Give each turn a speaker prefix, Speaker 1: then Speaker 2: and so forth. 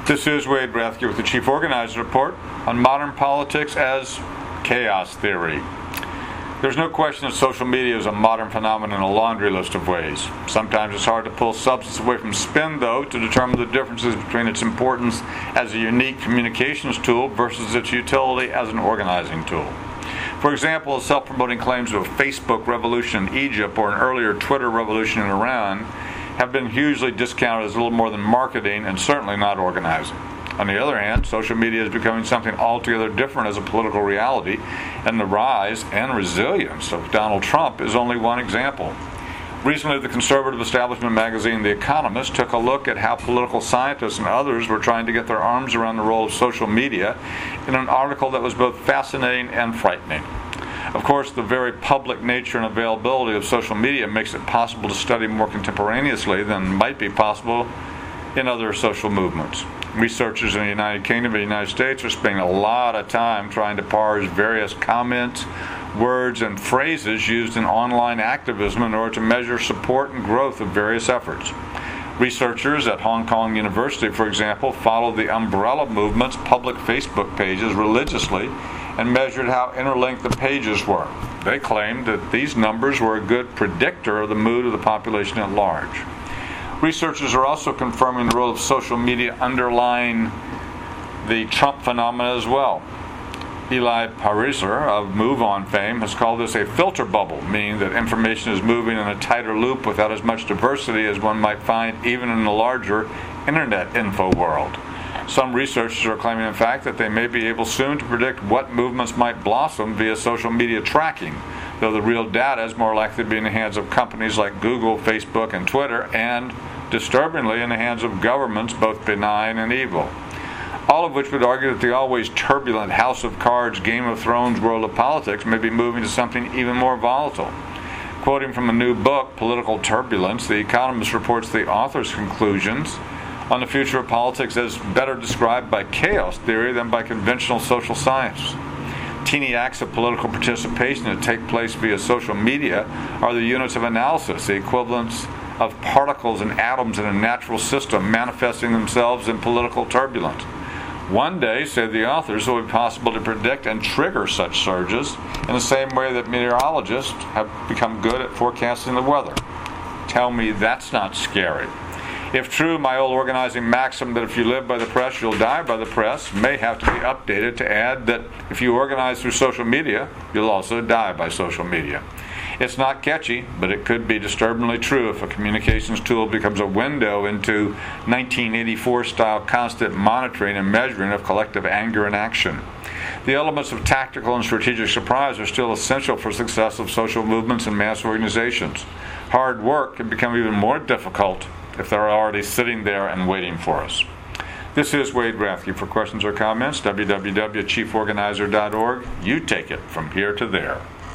Speaker 1: This is Wade Rathke with the Chief Organizer Report on modern politics as chaos theory. There's no question that social media is a modern phenomenon in a laundry list of ways. Sometimes it's hard to pull substance away from spin, though, to determine the differences between its importance as a unique communications tool versus its utility as an organizing tool. For example, the self-promoting claims of a Facebook revolution in Egypt or an earlier Twitter revolution in Iran have been hugely discounted as little more than marketing and certainly not organizing. On the other hand, social media is becoming something altogether different as a political reality, and the rise and resilience of Donald Trump is only one example. Recently, the conservative establishment magazine The Economist took a look at how political scientists and others were trying to get their arms around the role of social media in an article that was both fascinating and frightening. Of course, the very public nature and availability of social media makes it possible to study more contemporaneously than might be possible in other social movements. Researchers in the United Kingdom and the United States are spending a lot of time trying to parse various comments, words, and phrases used in online activism in order to measure support and growth of various efforts. Researchers at Hong Kong University, for example, followed the Umbrella Movement's public Facebook pages religiously and measured how interlinked the pages were. They claimed that these numbers were a good predictor of the mood of the population at large. Researchers are also confirming the role of social media underlying the Trump phenomena as well. Eli Pariser of MoveOn fame has called this a filter bubble, meaning that information is moving in a tighter loop without as much diversity as one might find even in the larger internet info world. Some researchers are claiming, in fact, that they may be able soon to predict what movements might blossom via social media tracking, though the real data is more likely to be in the hands of companies like Google, Facebook, and Twitter, and, disturbingly, in the hands of governments both benign and evil. All of which would argue that the always turbulent House of Cards, Game of Thrones world of politics may be moving to something even more volatile. Quoting from a new book, Political Turbulence, The Economist reports the author's conclusions on the future of politics as better described by chaos theory than by conventional social science. Teeny acts of political participation that take place via social media are the units of analysis, the equivalents of particles and atoms in a natural system manifesting themselves in political turbulence. One day, say the authors, it will be possible to predict and trigger such surges in the same way that meteorologists have become good at forecasting the weather. Tell me that's not scary. If true, my old organizing maxim that if you live by the press, you'll die by the press may have to be updated to add that if you organize through social media, you'll also die by social media. It's not catchy, but it could be disturbingly true if a communications tool becomes a window into 1984-style constant monitoring and measuring of collective anger and action. The elements of tactical and strategic surprise are still essential for success of social movements and mass organizations. Hard work can become even more difficult if they're already sitting there and waiting for us. This is Wade Rathke. For questions or comments, www.chieforganizer.org. You take it from here to there.